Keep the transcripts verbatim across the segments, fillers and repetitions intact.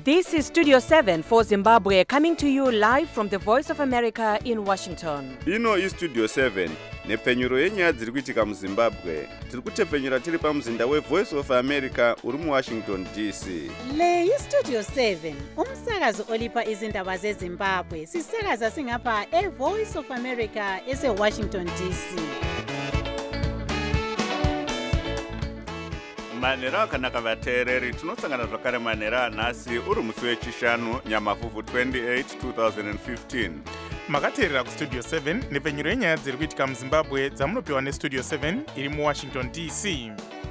This is Studio seven for Zimbabwe, coming to you live from the Voice of America in Washington. Ino is Studio seven, nepfenyuro yenyaya dziri kuitika muZimbabwe. Tiri kutepfenyura tiri pamuzinda we Voice of America uri mu Washington D C. Le yi Studio seven, umsakazo olipa izindaba zeZimbabwe. Sisakaza singapha e Voice of America ese Washington D C. Manera akanaka vateereri, tinosangana zvakare manera nhasi uri musi wechishanu Nyamavhuvhu twenty-eight twenty fifteen. Makateerera kuStudio seven nepfenyuro yenyaya dziri kuitika muZimbabwe dzamunopiwa neStudio seven iri muWashington D C.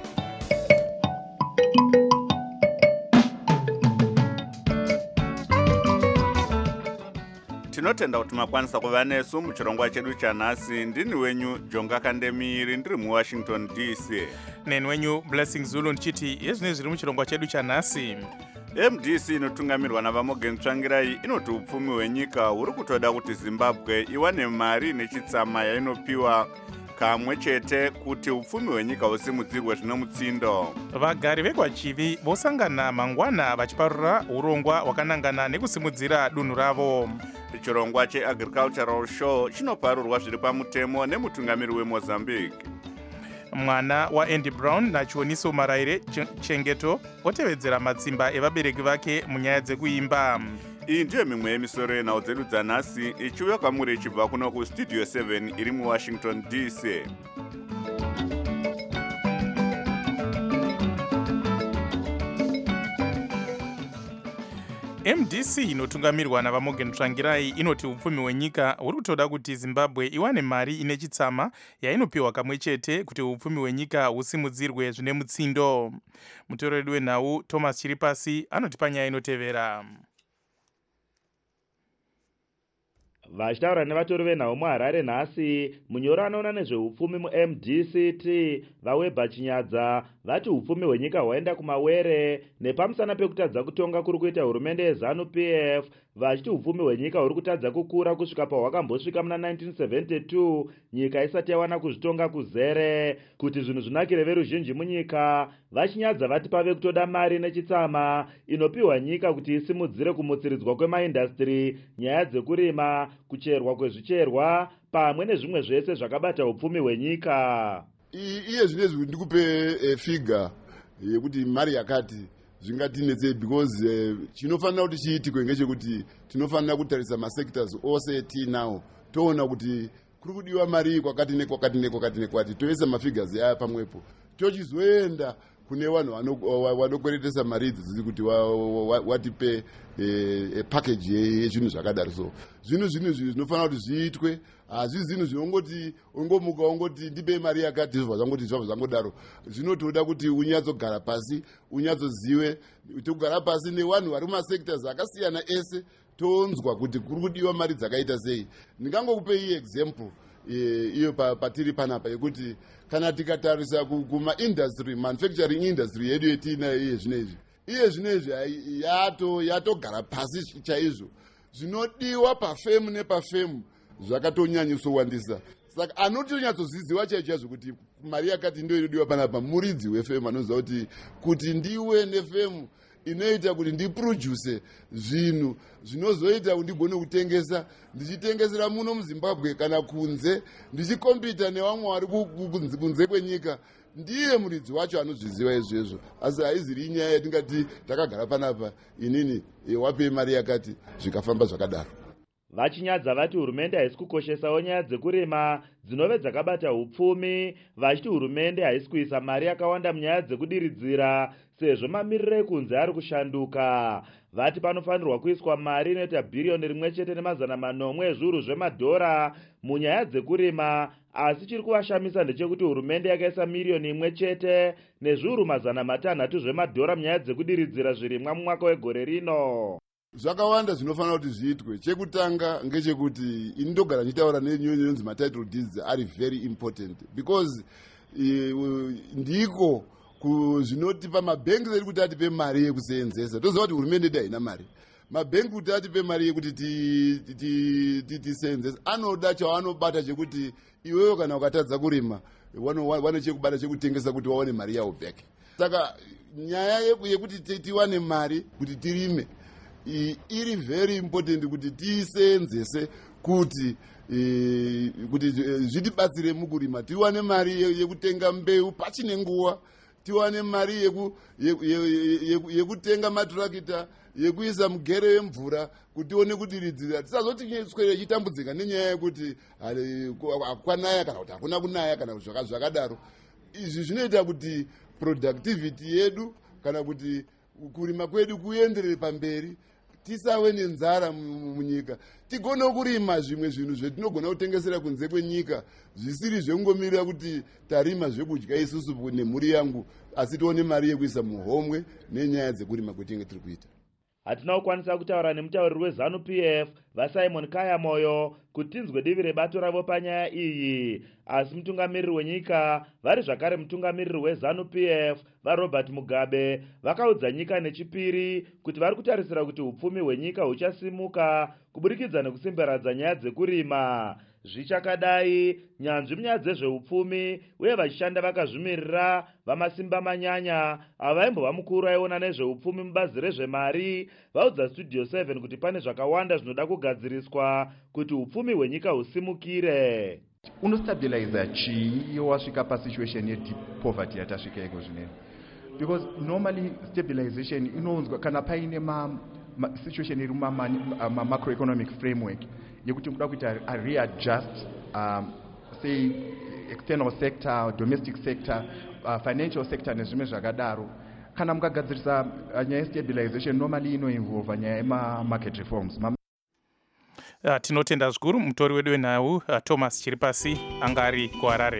Tinotenda kuti makwanisa kuva nesu muchirongwa chedu chanhasi. Ndini wenyu Jonga Kandemiri ndiri muWashington D C. Neni wenyu Blessing Zulu ndichiti yezvine zviri muchirongwa chedu chanhasi. M D C inotungamirwa naVamogen Tsvangirai inoti upfumi hwenyika huri kutoda kuti Zimbabwe iwane mari nechitsama yainopiwa kamwe chete kuti upfumi hwenyika husimudzirwe zvine mutsindo. Vagari vekwaChivi vosangana mangwana vachiparura urongwa hwakanangana nekusimudzira dunhu ravo. Chirongwa cheAgricultural Show chinoparurwa zviri pamutemo nemutungamiri weMozambique. Mwana waAndy Brown nachioniso Maraire Chengeto otevedzera matsimba evabereki vake munyaya dzekuimba. Iyi ndiyo mimwe yemisoro yenhau dzedu dzanhasi ichiuya kwamuri ichibva kuno kuStudio seven iri muWashington D C. M D C inotungamirwa naVamogen Tsvangirai inoti upfumi hwenyika huri kutoda kuti Zimbabwe iwane mari ine chitsama yainopiwa kamwe chete kuti upfumi hwenyika husimudzirwe zvine mutsindo. Mutoreri wenhau Thomas Chiripasi anoti panyaya inotevera. Vachitaura nevatori venhau muHarare nhasi, munyoro anoona nezveupfumi muM D C T vaWeber Chinyadza vati upfumi hwenyika hwaenda kumawere nepamusana pekutadza kutonga kuri kuita hurumende yeZANU P F, vachiti upfumi hwenyika huri kutadza kukura kusvika pahwakambosvika muna nineteen seventy-two nyika isati yawana kuzvitonga kuzere. Kuti zvinhu zvinakire veruzhinji munyika, vaChinyadza vati pave kutoda mari nechitsama inopiwa nyika kuti isimudzire kumutsiridzwa kwemaindastri, nyaya dzekurima, kucherwa kwezvicherwa pamwe nezvimwe zvese zvakabata upfumi hwenyika. Iye zvinezvi ndikupe e, figa yekuti mari yakati zvingatinetse because uh, chinofanira kuti chiitikwe ngechekuti tinofanira kutarisa masectors ose tinawo toona kuti kuri kudiwa mari kwakati nekwakati nekwakati nekwati toisa mafigures aya pamwepo tochizoenda kune vanhu vanokweretesa mari idzi kuti watipe e, package yezvinhu zvakadaro. So zvinhu zvinhu zvinofanira kuti zviitwe, hazvi zvinhu zvinongoti ungomuka ungoti ndipe mari yakati zvobva zvangoti zvobva zvangodaro. Zvinotoda kuti unyatsogara pasi, unyatsozive, togara pasi nevanhu vari mumasectors akasiyana ese tonzwa kuti kuri kudiwa mari dzakaita sei. Ndingangokupe iyi example iyo patiri panapa yekuti kana tikatarisa kuma-industry, manufacturing industry yedu yetiinayo iye zvinezvi iye zvinezvi yato yatogara pasi chaizvo. Zvinodiwa pafemu nepafemu zvakatonyanyisowandisa. Saka anotonyatsoziziwa chaicho chaizvo kuti mari yakati ndio inodiwa panapa muridzi wefemu anoziva kuti kuti ndiwe nefemu inoita kuti ndiproduce zvinhu zvinozoita kuti ndigone kutengesa, ndichitengesera muno muZimbabwe kana kunze, ndichikompita nevamwe vari kunze kwenyika. Ndiye muridzi wacho anozviziva izvezvo. Asi haiziri inyaya yatingati takagara panapa inini wapei mari yakati zvikafamba zvakadaro. Vachinyadza vati hurumende haisi kukoshesawo nyaya dzekurima dzinove dzakabata upfumi, vachiti hurumende haisi kuisa mari yakawanda munyaya dzekudiridzira sezvo mamiriro ekunze ari kushanduka. Vati panofanirwa kuiswa mari inoita bhiriyoni rimwe chete nemazana manomwe ezviuru zvemadhora munyaya dzekurima, asi chiri kuvashamisa ndechekuti hurumende yakaisa miriyoni imwe chete nezviuru mazana matanhatu zvemadhora munyaya dzekudiridzira zvirimwa mumwaka wegore rino. Zvakawanda zvinofanira kuti zviitwe. Chekutanga ngechekuti ini ndogara ndichitaura nenyonzi matitle deeds are very important because uh, ndiko zvinotipa mabhengi zeri kuti atipe mari yekuseenzesa. Toziva kuti hurumende yedu haina mari. Mabhengi kuti atipe mari yekuti tiseenzesa anoda chavanobata chekuti iwewe kana ukatadza kurima wane chekubata chekutengesa kuti waone mari yawo back. Saka nyaya yekuti tiwane mari kuti tirime i- iri very important kuti tiisenzese kuti e, kuti e, zvitibatsire mukurima, tiwane mari ye- yekutenga mbeu pachine nguva, tiwane mari yeku- yeku- ye- yeku- yekutenga maturakita, yekuisa mugere wemvura kuti tione kuti ridzira tisazoti swere chitambudzika nenyaya yekuti ale- ku- kwanaya kana kuti hakuna kunaya kana zvaka- zvakadaro. Izvi zvinoita kuti productivity yedu kana kuti kurima kwedu kuenderere pamberi, tisave nenzara mu- munyika, tigone kurima zvimwe zvinhu zvetinogona kutengesera kunze kwenyika zvisiri zvengomirira kuti tarima zvekudya isusu nemhuri yangu, asi tione mari yekuisa muhomwe nenyaya dzekurima kwetinge tiri kuita. hatina kukwanisa kutaura nemutauriri wezanu P F vaSimon Kaya Moyo kuti tinzwe divi rebato ravo panyaya iyi, asi mutungamiriri wenyika vari zvakare mutungamiriri wezanu P F vaRobert Mugabe vakaudza Nyika Nechipiri kuti vari kutarisira kuti upfumi hwenyika huchasimuka kuburikidza nekusimbaradza nyaya dzekurima. Zvichakadai, nyanzvi munyaya dzezveupfumi uye vachishanda vakazvimirira vamasimba manyanya ava vaimbova mukuru aiona nezveupfumi mubazi rezvemari vaudza Studio seven kuti pane zvakawanda zvinoda kugadziriswa kuti upfumi hwenyika husimukire. Unostabilize chii wasvika pasituation yedeep poverty yatasvika iko zvinezvi, because normally stabilization inonzwa kana paine ma, ma situation iri muma macroeconomic framework yekuti kuda kuita a readjust um, say external sector, domestic sector, uh, financial sector nezvimwe zvakadaro. Kana mukagadzirisa uh, nyaya yestabilization normally inoinvolva nyaya yema-market reforms. Ma Uh, tinotenda zvikuru mutori wedu wenhau uh, Thomas Chiripasi anga ari kuHarare.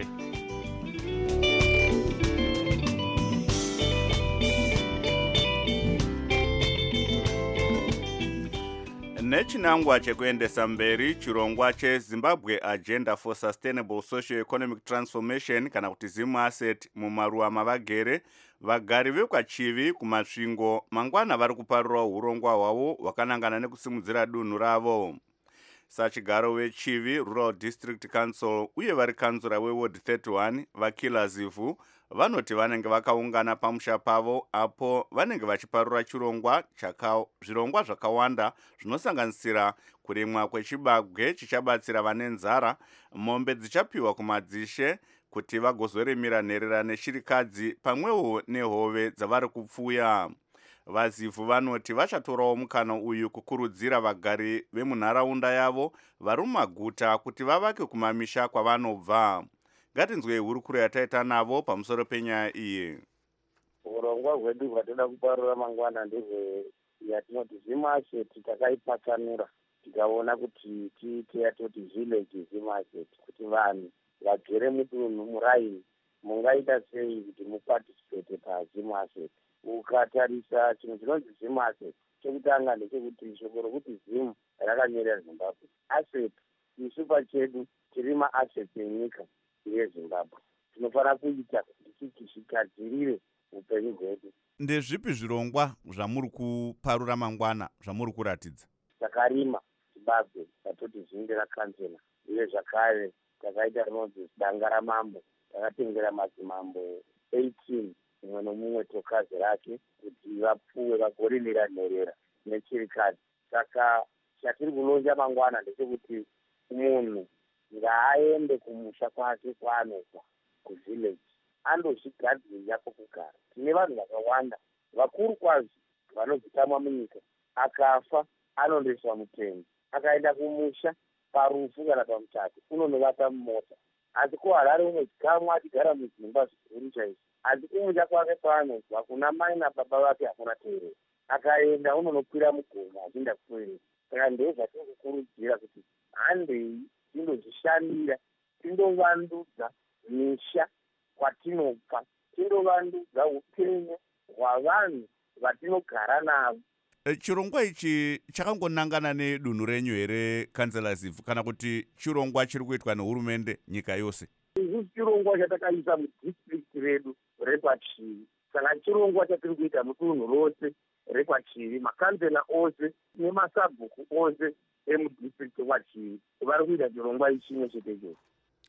nechinangwa chekuendesa mberi chirongwa cheZimbabwe Agenda for Sustainable Socio-Economic Transformation kana kuti ZIMASET mumaruwa mavagere, vagari vekwachivi kumasvingo mangwana vari kuparura urongwa hwavo hwakanangana nekusimudzira dunhu ravo. Sachigaro wechivi Rural District Council uye vari kanzura weWard thirty-one vaKila Zivu vanoti vanenge vakaungana pamusha pavo apo vanenge vachiparura chirongwa chaka zvirongwa zvakawanda zvinosanganisira kurimwa kwechibagwe chichabatsira vane nzara, mombe dzichapiwa kumadzishe kuti vagozorimira nherera neshirikadzi pamwewo nehove dzavari kupfuya. Vazivu vanoti vachatorawo mukana uyu kukurudzira vagari vemunharaunda yavo vari mumaguta kuti vavake kumamisha kwavanobva. Ngatinzwei hurukuro yataita navo pamusoro penyaya iyi. Urongwa hwedu hwatoda kuparura mangwana ndehwe yatinoti ZIMASET takaipatanura tikaona kuti tiite yatoti village ZIMASET kuti vanhu vagere mudunhu muraini mungaita sei kuti muparticipate paZIMASET. Ukatarisa chinhu chinonzi ZIMASET chekutanga ndechekuti shoko rokuti zim rakanyorera Zimbabwe, asset isu pachedu tiri maasset enyika yeZimbabwe, tinofanira kuita kuti tichigadzirire upenyu hwedu. Ndezvipi zvirongwa zvamuri kuparura mangwana zvamuri kuratidza? Takarima chibagwe tatoti zinde rakansela uye zvakare takaita rinonzi danga ramambo, takatengera madzimambo eighteen mumwe nomumwe tokazi rake kuti vapfuwe vagorimira nherera nechirikadzi. Saka chatiri kulonja mangwana ndechekuti munhu ngaaende kumusha kwake kwaanobva kuvillage andozvigadzirira pokugara. Tine vanhu vakawanda vakuru kwazvo vanozitamwa munyika, akafa anondoiswa mutende, akaenda kumusha parufu kana pamuchato unonovata mumota. Asi kuHarare unozikamwa atigara mudzimba zvikuru chaizvo, asi kumusha kwake kwaanobva kuna mai nababa vake hakuna teerera, akaenda unonokwira mugomo achienda kutoerera. Saka ndizvo zvatiri kukurudzira kuti handei tindozvishandira, tindovandudza misha kwatinobva, tindovandudza upenyu hwavanhu vatinogara navo. Chirongwa ichi chakangonangana nedunhu renyu here Kansela Zivu, kana kuti chirongwa chiri kuitwa nehurumende nyika yose? Ichi chirongwa chatakaisa mudistrict redu rekwachivi, saka chirongwa chatiri kuita mudunhu rose rekwachivi, makansela ose nemasabhuku ose emudistrict rekwachivi vari kuita chirongwa ichimwe chete chose.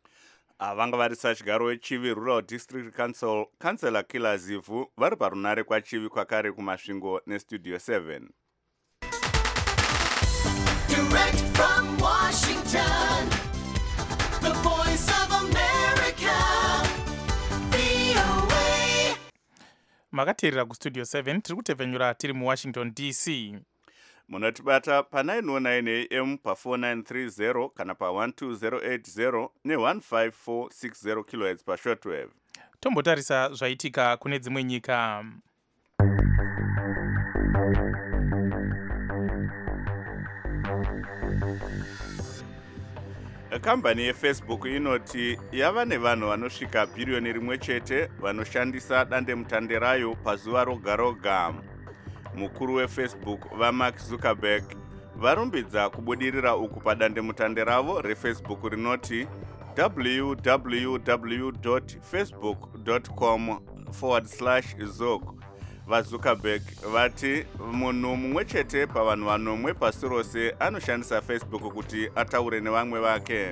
Vanga vari Sachigaro wechivi Rural District Council Kansela Kila Zivu vari parunare kwachivi kwakare kumasvingo neStudio seven. Direct from Washington, the voice of America, V O A. Makateerera kustudio seven tiri kutevhenyura tiri muwashington D C. munotibata pa nine oh nine A M pa four nine three zero kana pa one two zero eight zero ne one five four six zero kilohertz pa shortwave. Tombotarisa zvaitika kune dzimwe nyika. Kambani yeFacebook inoti yava nevanhu vanosvika bhiriyoni rimwe chete vanoshandisa dandemutande rayo pazuva roga roga. Mukuru weFacebook vaMark Zuckerberg varumbidza kubudirira uku padandemutande ravo reFacebook rinoti w w w dot facebook dot com forward slash zog. VaZuckerberg vati munhu mumwe chete pavanhu vanomwe pasi rose anoshandisa Facebook kuti ataure nevamwe vake.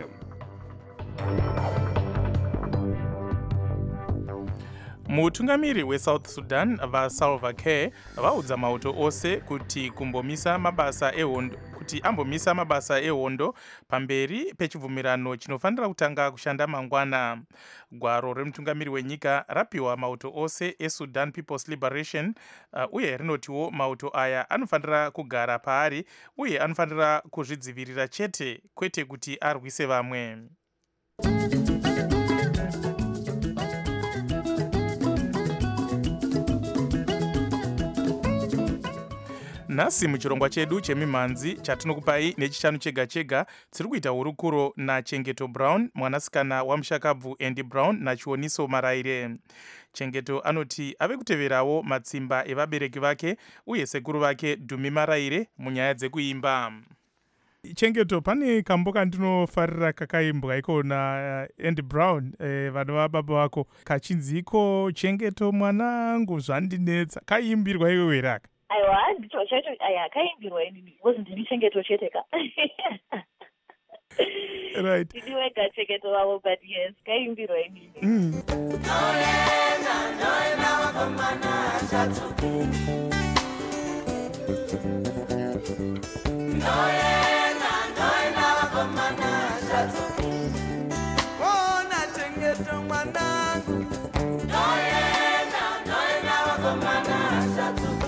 Mutungamiri weSouth Sudan vaSalva Kiir vaudza mauto ose kuti kumbomisa mabasa ehondo kuti ambomisa mabasa ehondo pamberi pechibvumirano chinofanira kutanga kushanda mangwana. Gwaro remutungamiri wenyika rapiwa mauto ose eSudan People's Liberation uh, uye rinotiwo mauto aya anofanira kugara paari uye anofanira kuzvidzivirira chete kwete kuti arwise vamwe. Nhasi muchirongwa chedu chemimhanzi chatinokupai nechishanu chega chega tsiri kuita hurukuro naChengeto Brown, mwanasikana wamushakabvu Andy Brown naChioniso Maraire. Chengeto anoti ave kuteverawo matsimba evabereki vake uye sekuru vake Dumi Maraire munyaya dzekuimba. Chengeto, pane kambo kandinofarira kakaimbwa ikona uh, Andy Brown eh, vana vababa vako kachinziko Chengeto mwanangu zvandinetsa kaimbirwa iwewe raka. Aiwa, ndicho chacho aya kaimbirwa inini wasn't ndini Chengeto chete ka. Right. Ndiwega Chengeto wavo, but yes, kaimbirwa inini. Mm. Noyena, noyena wavamana chatuki. Noyena, noyena wavamana chatuki. Kona Chengeto mwanangu. Noyena, noyena wavamana chatuki.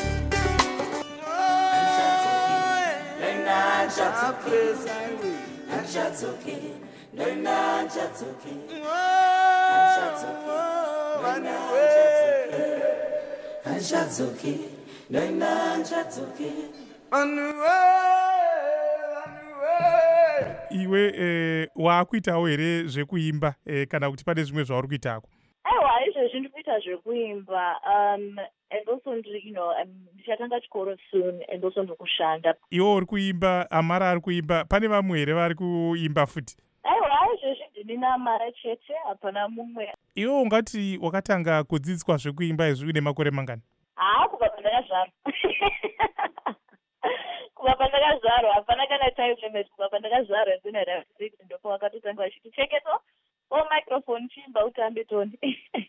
Chatuki, Chatuki, Nona Chatuki, Chatuki, Nona Chatuki, Iwe eh, waakuitawo here zvekuimba eh, kana kuti pane zvimwe zvauri kuitako? Aiwa, izvezvi ndiri kuita zvekuimba. Um, and also, you know, ndichatanga chikoro soon, and also ndikushanda. Iwo uri kuimba, Amara ari kuimba, pane vamwe here vari kuimba futi? Aiwa, izvezvi ndini naMara chete, hapana mumwe. Iwo ungati wakatanga kudzidziswa zvekuimba izvi une makore mangani? Ah, kubva pandakazvarwa. Kubva pandakazvarwa, hapana kana time limit. Kubva pandakazvarwa ndinara six ndoko wakatotanga vachiti Chengeto, o microphone chimba utambe toni.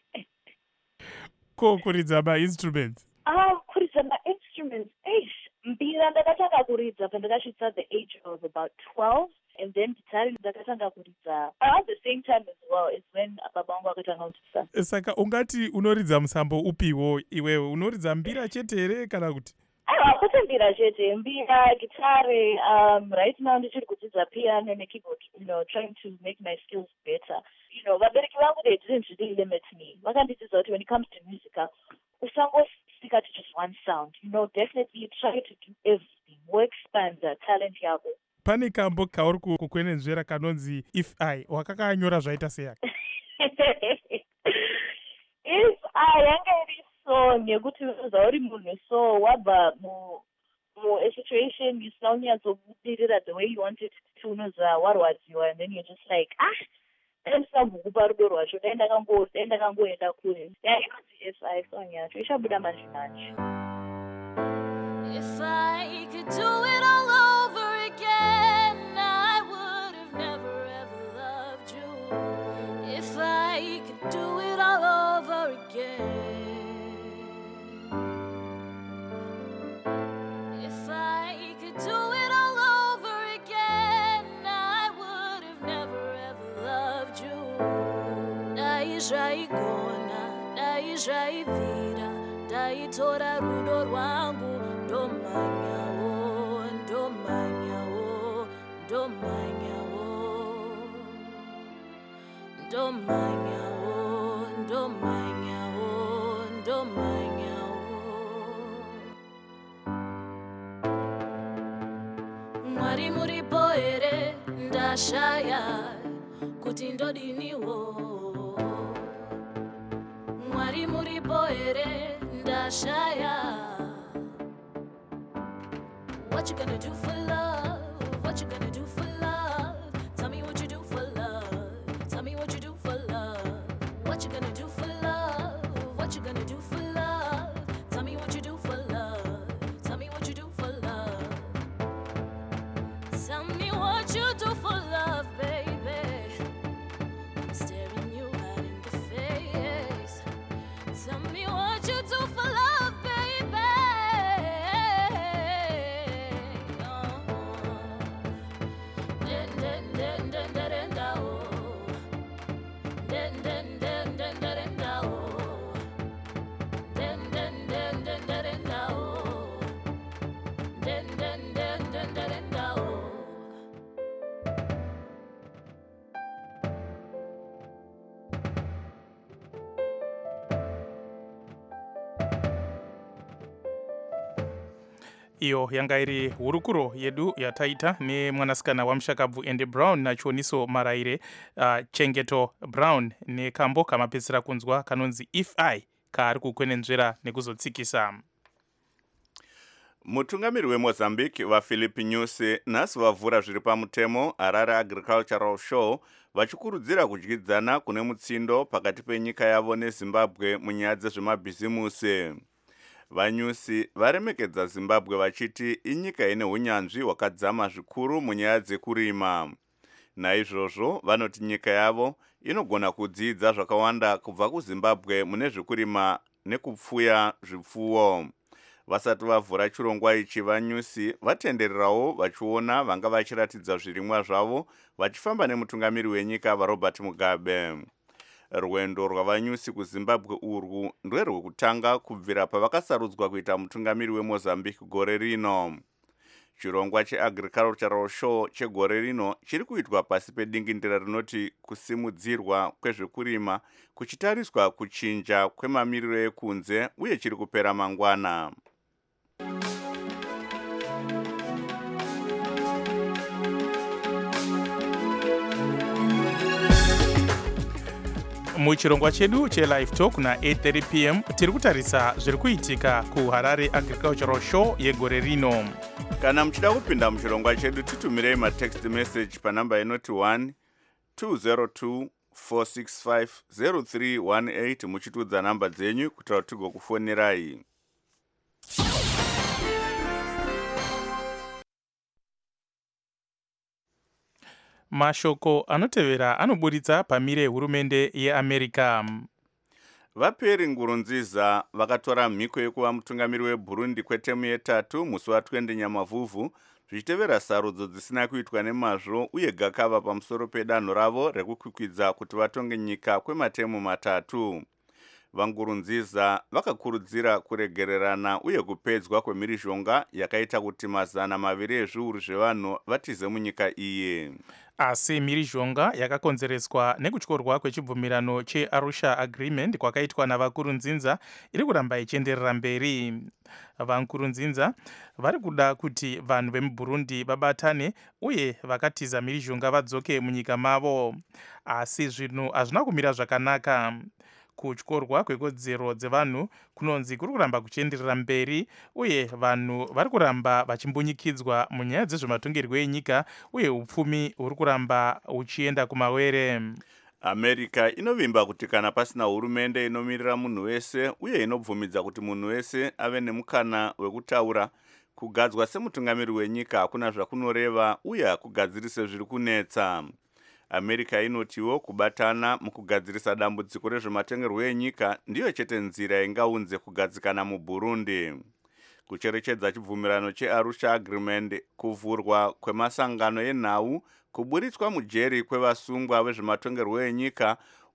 Ko kuridza ma-instruments? Ah, kuridza ma-instruments. Eish, mbira ndakatanga kuridza pandakasvitsa the age of about twelve, and then gitari ndakatanga kuridza around the same time as well is when baba vangu akatanga kundisa. Saka ungati unoridza musambo upiwo iwewe? Unoridza mbira chete here kana kuti? Aiwa, kwete mbira chete, mbira, gitari, um, right now ndichiri kudzidza piano nekeyboard, you know, trying to make my skills better. You know, vabereki vangu, they didn't really limit me. Vakandidzidza kuti when it comes to music, usangosika to just one sound. You know, definitely try to do everything. Work expand the talent yako. Pane kambo kauri kukwenenzvera kanonzi If I, wakakanyora zvaita seyaka? If I, yanga iri so, nekuti unoza uri munhu so, wabva mu mu a situation isina kunyatsobudirira the way you wanted to, unoza warwadziwa, and then you're just like, ah, ndandisabhukupa rudo rwacho, dai ndakangoenda kure. Yeah, inonzi If I song yacho ichabuda manje manje. If I could do it all over again, I would have never ever loved you. If I could do it all over again, if I could do it all over zvaigona, dai zvaibvira, ndaitora rudo rwangu ndomanyawo, ndomanyawo, ndomanyawo, ndomanyawo, ndomanyawo, ndomanyawo. Mwari muripo here, ndashaya kuti ndodiniwo. Mwari muripo here, ndashaya. What you gonna do for love? What you gonna do for love? Tell me what you do for love. Tell me what you do for love. What you gonna do for love? What you gonna do for love? Tell me what you do for love. Tell me what you do for love. Tell me what you do for love, baby. I'm staring you right in the face. Tell me what you do for love, baby. Oh. Den, den, den, den, den, den, da, oh. Den, den, den, den, den, den, da, oh. Den, den, den, den, den, den, da, oh. Den, den, den, den, den, den, da, oh. Iyo yanga iri hurukuro yedu yataita nemwanasikana wamushakabvu Andy Brown nachioniso maraire uh, Chengeto Brown nekambo kamapedzisira kunzwa kanonzi If I kaari kukwenenzvera nekuzotsikisa. Mutungamiri weMozambique vaPhilip Nyusi nhasi vavhura zviri pamutemo Harare Agricultural Show vachikurudzira kudyidzana kune mutsindo pakati penyika yavo neZimbabwe munyaya dzezvemabhizimusi. Vanyusi varemekedza Zimbabwe vachiti inyika ine unyanzvi hwakadzama zvikuru munyaya dzekurima. Naizvozvo vanoti nyika yavo inogona kudzidza zvakawanda kubva kuZimbabwe mune zvekurima nekupfuya zvipfuwo. Vasati vavhura chirongwa ichi Vanyusi vatendererawo vachiona vanga vachiratidza zvirimwa zvavo vachifamba nemutungamiri wenyika vaRobert Mugabe. Rwendo rwavanyusi kuZimbabwe urwu ndwerwekutanga kubvira pavakasarudzwa kuita mutungamiri weMozambique gore rino. Chirongwa cheAgricultural Show chegore rino chiri kuitwa pasi pedingindira rinoti kusimudzirwa kwezvekurima kuchitariswa kuchinja kwemamiriro ekunze uye chiri kupera mangwana. Muchirongwa chedu che-Live Talk na eight thirty p m tiri kutarisa zviri kuitika kuHarare Agricultural Show yegore rino. Kana muchida kupinda muchirongwa chedu titumirei matext message panamba inoti one two zero two four six five zero three one eight muchitudza namba dzenyu kuti tigokufonirai. Mashoko anotevera anoburitsa pamire hurumende yeAmerica. VaPierre Nkurunziza vakatora mhiko yekuva mutungamiri weBurundi kwetemu yetatu musi wa20 Nyamavhuvhu zvichitevera sarudzo dzisina kuitwa nemazvo uye gakava pamusoro pedanho ravo rekukwikwidza kuti vatonge nyika kwematemu matatu. VaNkurunziza vakakurudzira kuregererana uye kupedzwa kwemhirizhonga yakaita kuti mazana maviri ezviuru zvevanhu vatize munyika iyi. Asi mhirizhonga yakakonzereswa nekutyorwa kwechibvumirano cheArusha Agreement kwakaitwa navaNkurunziza iri kuramba ichienderera mberi. VaNkurunziza vari kuda kuti vanhu vemuBurundi vabatane uye vakatiza mhirizhonga vadzoke munyika mavo. Asi zvinhu hazvina kumira zvakanaka. Kutyorwa kwekodzero dzevanhu kunonzi kuri kuramba kuchienderera mberi uye vanhu vari kuramba vachimbunyikidzwa munyaya dzezvematongerwo enyika uye upfumi huri kuramba uchienda kumawere. America inovimba kuti kana pasina hurumende inomirira munhu wese uye inobvumidza kuti munhu wese ave nemukana wekutaura, kugadzwa semutungamiri wenyika hakuna zvakunoreva uye hakugadzirise zviri kunetsa. America inotiwo kubatana mukugadzirisa dambudziko rezvematongerwo enyika ndiyo chete nzira ingaunze kugadzikana muBurundi. Kucherechedza chibvumirano cheArusha Agreement, kuvhurwa kwemasangano enhau, kuburitswa mujeri kwevasungwa vezvematongerwo enyika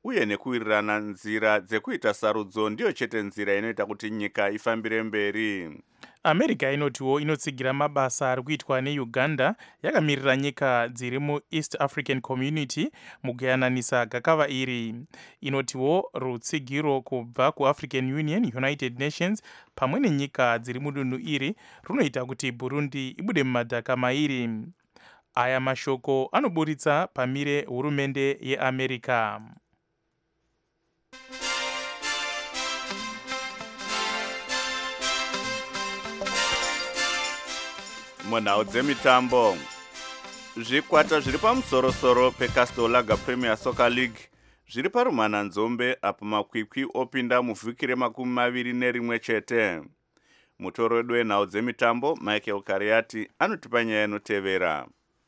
uye nekuwirirana nzira dzekuita sarudzo ndiyo chete nzira inoita kuti nyika ifambire mberi. America inotiwo inotsigira mabasa ari kuitwa neUganda yakamirira nyika dziri muEast African Community mukuyananisa gakava iri. Inotiwo rutsigiro kubva kuAfrican Union, United Nations pamwe nenyika dziri mudunhu iri runoita kuti Burundi ibude mumadhaka mairi. Aya mashoko anoburitsa pamire hurumende yeAmerica. Munhau dzemitambo, zvikwata zviri pamusorosoro peCastle Lager Premier Soccer League zviri parumana nzombe apo makwikwi opinda muvhiki remakumi maviri nerimwe chete. Mutoro wedu wenhau dzemitambo Michael Kariati anotipa nyaya inotevera.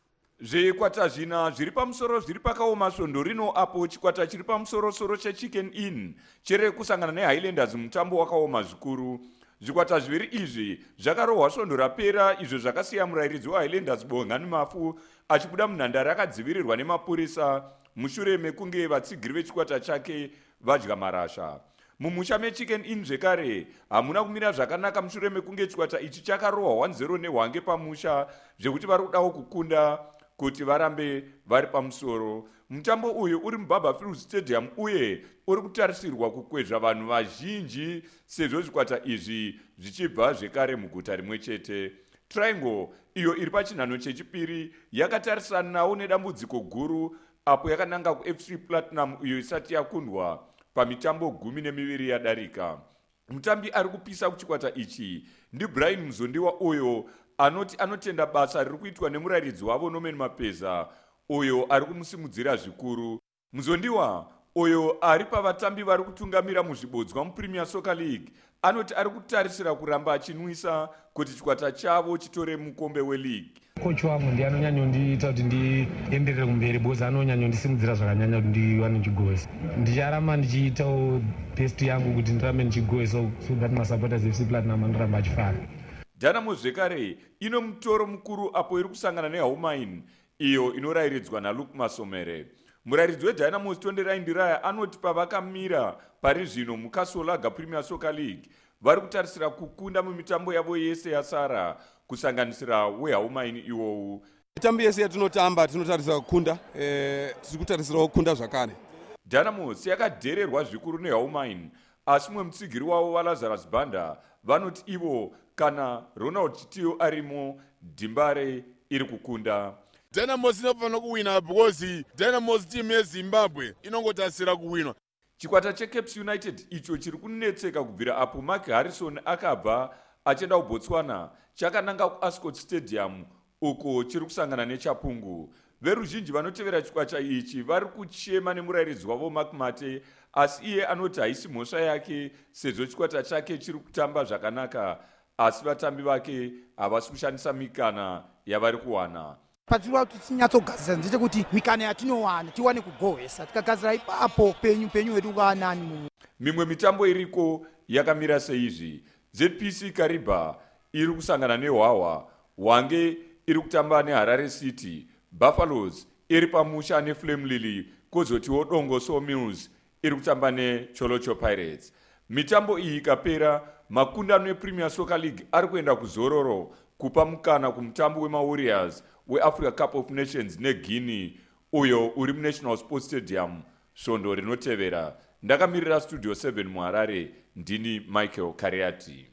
Zvikwata zvina zviri pamusoro zviri pakaoma svondo rino apo chikwata chiri pamusorosoro cheChicken Inn chere kusangana neHighlanders mutambo wakaoma zvikuru. Zvikwata zviviri izvi zvakarohwa svondo rapera izvo zvakasiya murairidzi weHighlanders Bongani Mafu achibuda munhandare akadzivirirwa nemapurisa mushure mekunge vatsigiri vechikwata chake vadya marasha. Mumusha meChicken Inn zvekare hamuna kumira zvakanaka mushure mekunge chikwata ichi chakarohwa one zero nehwange pamusha zvekuti vari kudawo kukunda kuti varambe vari pamusoro. Mutambo uyu uri muBaba Field Stadium uye uri kutarisirwa kukwezva vanhu vazhinji sezvo zvikwata izvi zvichibva zvekare muguta rimwe chete. Triangle iyo iri pachinhano chechipiri yakatarisanawo nedambudziko guru apo yakananga kuF C Platinum iyo isati yakundwa pamitambo gumi nemiviri yadarika. Mutambi ari kupisa kuchikwata ichi ndiBrian Muzondiwa uyo anoti anotenda basa riri kuitwa nemurairidzi wavo Norman Mapeza uyo ari kumusimudzira zvikuru. Muzondiwa uyo ari pavatambi vari kutungamira muzvibodzwa muPremier Soccer League anoti ari kutarisira kuramba achinwisa kuti chikwata chavo chitore mukombe weLeague. Kochi wangu ndiye anonyanyondiita kuti ndienderere kumberi bozi anonyanyondisimudzira zvakanyanya kuti ndiwane chigozi. Ndicharamba ndichiitawo best yangu kuti ndirambe ndichigozi so that masupporters eF C Platinum anoramba achifara. Dynamo zvekare ino mutoro mukuru apo iri kusangana neHaumain iyo inorairidzwa naLuke Masomere. Murairidzi weDynamo Tondera Indiraya anoti pavakamira pari zvino muCastle Lager Premier Soccer League vari kutarisira kukunda mumitambo yavo yese yasara kusanganisira weHaumain iwowu. Mitambo yese yatinotamba tinotarisira kukunda, eh tiri kutarisirawo kukunda zvakare. Dynamo yakadhererwa zvikuru neHaumain asi mwe mutsigiri wavo waLazarus Banda vanoti ivo kana Ronald Chitiyo arimo Dimbare iri kukunda. Dynamo inofanira kuwina because Dynamo team yeZimbabwe inongotarisira kuwinwa. Chikwata cheCaps United icho chiri kunetseka kubvira apo Mark Harrison akabva achienda kuBotswana chakananga kuAscot Stadium uko chiri kusangana neChapungu. Veruzhinji vanotevera chikwata ichi vari kuchema nemurairidzi wavo Mark Mate asi iye anoti haisi mhosva yake sezvo chikwata chake chiri kutamba zvakanaka asi vatambi vake havasi kushandisa mikana yavari kuwana. Patiriwa kuti tinyatsogadzira ndechekuti mikana yatinowana tiwane kugohwesa tikagadzira ipapo penyu penyu wedu kuvanani. Mimwe mitambo iriko yakamira seizvi. Z P C Kariba iri kusangana neHwawa, Hwange iri kutamba neHarare City, Buffaloes iri pamusha neFlame Lily, kozotiwo Dongo Sawmills iri kutamba neCholocho Pirates. Mitambo iyi ikapera makundano ePremier Soccer League ari kuenda kuzororo kupa mukana kumutambo wemaWarriors weAfrica Cup of Nations neGuinea uyo uri muNational Sports Stadium svondo rinotevera. Ndakamirira Studio seven muHarare ndini Michael Kariati.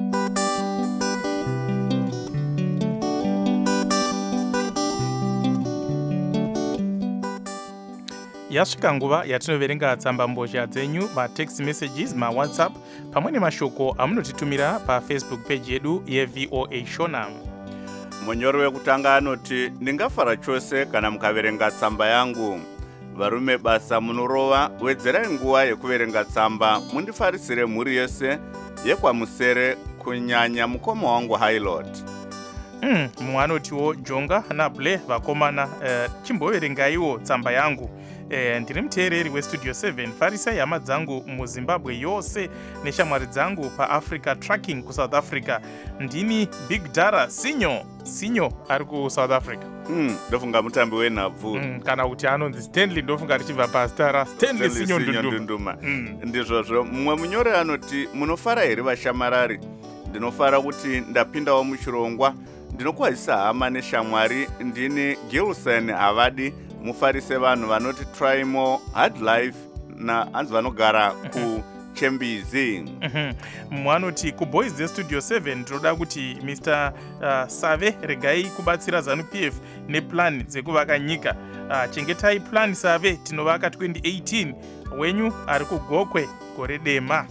Yasvika nguva yatinoverenga tsamba mbozha dzenyu, matext messages, mawhatsapp pamwe nemashoko amunotitumira paFacebook page yedu yeV O A Shona. Munyori wekutanga anoti ndingafara chose kana mukaverenga tsamba yangu. Varume basa munorova, wedzerai nguva yekuverenga tsamba mundifarisire mhuri yese yekwamusere kunyanya mukoma wangu Highland. Mm, mumwe anotiwo Jonga naBle vakomana uh, chimboverengaiwo tsamba yangu. Eh, ndiri muteereri weStudio seven, farisai hama dzangu muZimbabwe yose neshamwari dzangu paAfrica Tracking kuSouth Africa. Ndini Big Dara Sinyo Sinyo ari kuSouth Africa. Mm, ndofunga mutambi wenhabvu. Mm, kana kuti anonzi Stanley ndofunga richibva pazita raStanley Sinyondunduma. Mm. Ndizvozvo mumwe munyori anoti munofara here vashamarari? Ndinofara kuti ndapindawo muchirongwa. Ndinokwazisa hama neshamwari ndini Gilson Havadi mufarise vanhu vanoti try more hard life na anzi vanogara ku Chembizi. Mumwe anoti kuboys dzestudio seven tinoda kuti Mister uh, Save regai kubatsira ZANU P F neplan dzekuvaka nyika. Uh, chengetai plan Save tinovaka twenty eighteen wenyu ari kugokwe gore dema.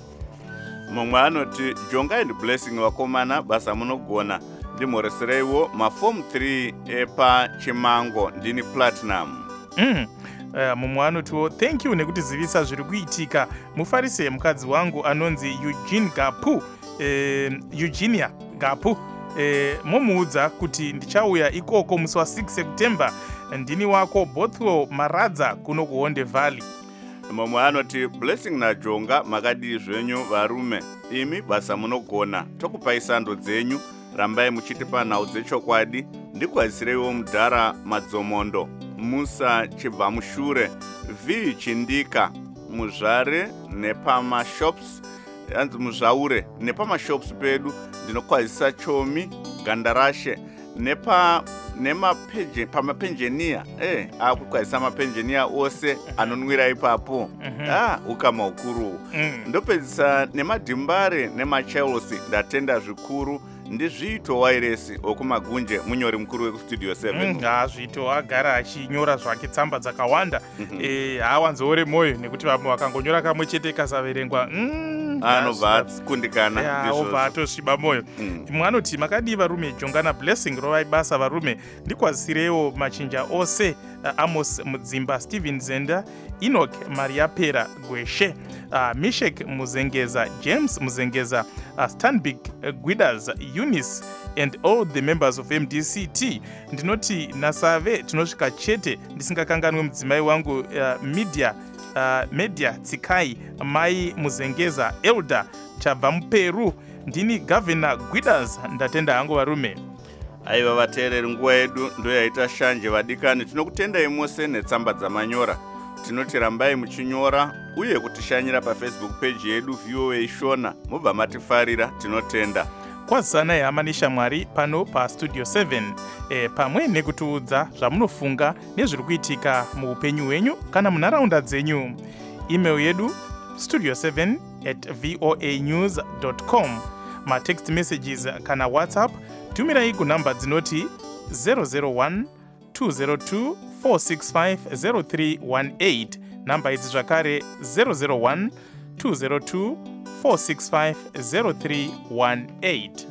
Mumwe anoti Jonga and Blessing vakomana basa munogona ndimhoresereiwo maform three epa Chimango ndini Platinum. Mm. Uh, mumwe anotiwo thank you nekutizivisa zviri kuitika mufarise mukadzi wangu anonzi Eugene Gapu uh, Eugenia Gapu uh, momuudza kuti ndichauya ikoko musi wa six September ndini wako Bothwell Maradza kuno kuHonde Valley. Mumwe anoti Blessing naJonga makadii zvenyu varume imi basa munogona tokupai sando dzenyu rambai muchitipa nhau dzechokwadi ndikwazisireiwo mudhara Madzomondo Musa Chibvamushure V Chindika muzvare nepamashops anzi muzvaure nepamashops pedu ndinokwazisa Chomi Gandarashe nepa nemapeje pamapenjenia eh akukwazisa mapenjenia ose anonwira ipapo. Mm-hmm. Ah ukama ukuru. Mm. Ndopedzisa nemadhimbare nemachelsea ndatenda zvikuru ndizvito wairesi okumagunje munyori mukuru wekustudio seven. Mm, ah zvito agara achinyora zvake tsamba dzakawanda. Mm-hmm. Eh hawanzoore moyo nekuti vamwe vakangonyora kamwe chete kasaverengwa. Mm, anobva kundikana ndizvo. Obva atosviba moyo. Mm. Mumwe anoti makadii varume Jongana Blessing rovai basa varume ndikwazisirewo machinja ose uh, Amos Mudzimba Steven Zenda Enoch Maria Pera Gweshe uh, Mishek Muzengeza James Muzengeza uh, Stanbic uh, Guidas Eunice and all the members of M D C T. Ndinoti nasave tinosvika chete ndisingakanganwe mudzimai wangu uh, media uh, media Tsikai Mai Muzengeza Elder chabva muPeru ndini Governor Guidas ndatenda hangu varume. Aiva vateereri nguva yedu ndoyaita shanje vadikani tinokutendai mose netsamba dzamanyora tinoti rambai muchinyora uye kutishanyira paFacebook page yedu V O A Shona mubva matifarira tinotenda. Kwazisana hama neshamwari pano pastudio seven e, pamwe nekutiudza zvamunofunga nezviri kuitika muupenyu hwenyu kana munharaunda dzenyu. Email yedu studio seven at voa news dot com. Matext messages kana WhatsApp tumirai kunamba dzinoti zero zero one two zero two four six five zero three one eight. Namba idzi zvakare zero zero one two zero two four six five zero three one eight.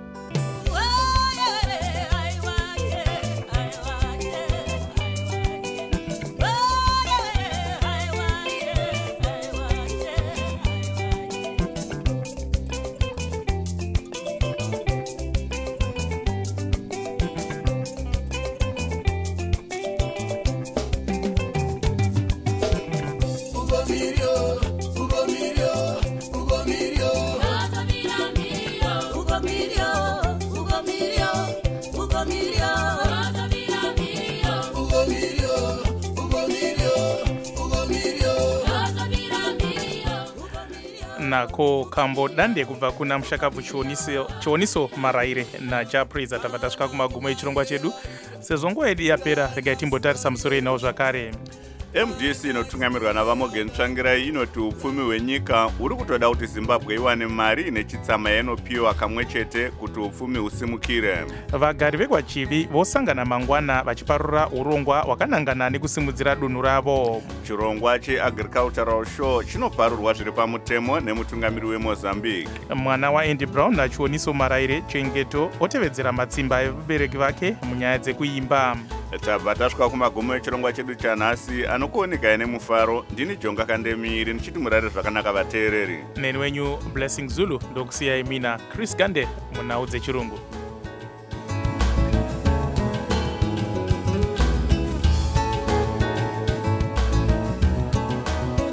Nako kambo dande kubva kuna mushakabvu chioniso, chioniso maraire naJapraise tabva tasvika kumagumo echirongwa chedu. Sezvo nguva yedu yapera regai timbotarisa musoro inawo zvakare. M D C inotungamirwa naVamogen Tsvangirai inoti upfumi hwenyika huri kutoda kuti Zimbabwe iwane mari nechitsama yainopiwa kamwe chete kuti upfumi husimukire. Vagari vekwaChivi vosangana mangwana vachiparura urongwa hwakanangana nekusimudzira dunhu ravo. Chirongwa cheAgricultural Show chinoparurwa zviri pamutemo nemutungamiri weMozambique. Mwana waAndy Brown nachioniso maraire chengeto otevedzera matsimba evabereki vake munyaya dzekuimba. Tabva tasvika kumagumo echirongwa chedu chanhasi anokuoneka nemufaro. Ndini Jonga Kandemiri ndichiti murare zvakanaka vateereri. Neni wenyu Blessing Zulu ndokusiyai mina Chris Gande munhau dzechirungu.